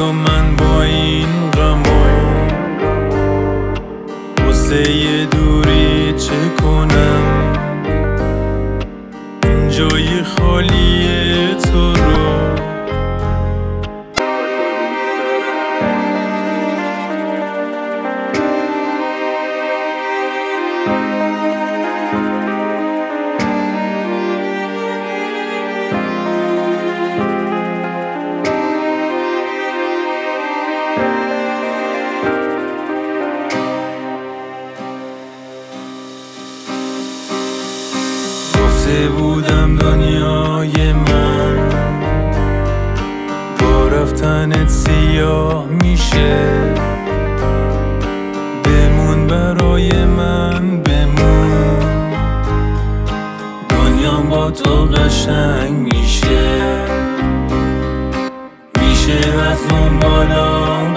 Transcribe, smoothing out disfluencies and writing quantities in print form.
و من با این غمم قصه دوری چه کنم؟ این جای خالی تو رو گفته بودم دنیای من با رفتنت سیاه میشه، بمون برای من بمون، دنیام با تو قشنگ میشه، میشه از اون بالا